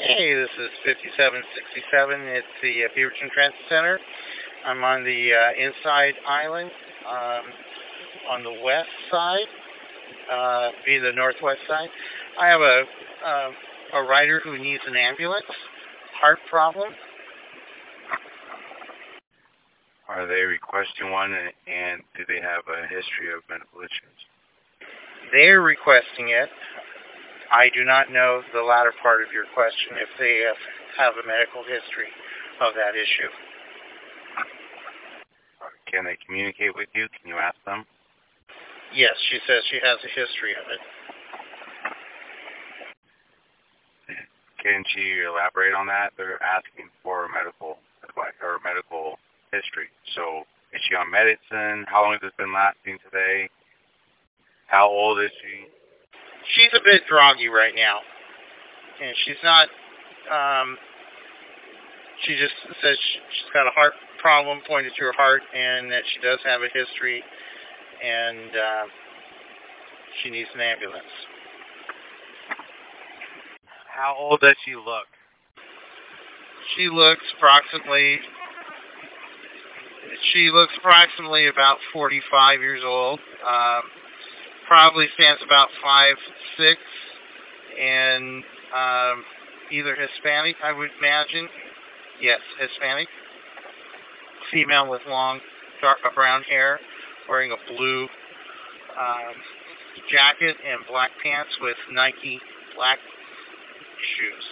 Hey, this is 5767. It's the Beaverton Transit Center. I'm on the inside island on the west side, be the northwest side. I have a rider who needs an ambulance, heart problem. Are they requesting one, and do they have a history of medical issues? They're requesting it. I do not know the latter part of your question, if they have a medical history of that issue. Can they communicate with you? Can you ask them? Yes, she says she has a history of it. Can she elaborate on that? They're asking for medical advice or medical history. So, is she on medicine? How long has it been lasting today? How old is she? She's a bit groggy right now, and she's not. She just says she's got a heart problem, pointed to her heart, and that she does have a history, and she needs an ambulance. How old does she look? She looks approximately about 45 years old. Probably stands about 5'6", and either Hispanic, I would imagine. Yes, Hispanic. Female with long, dark brown hair, wearing a blue jacket and black pants with Nike black shoes.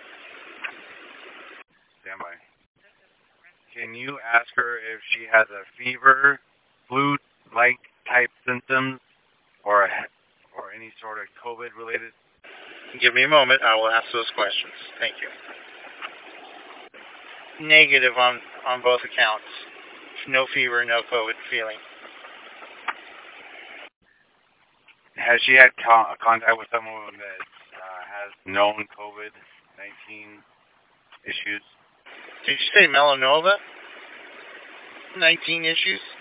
Stand by. Can you ask her if she has a fever, flu-like type symptoms, or any sort of COVID-related? Give me a moment. I will ask those questions. Thank you. Negative on both accounts. No fever, no COVID feeling. Has she had contact with someone that has known COVID-19 issues? Did you say melanoma? 19 issues?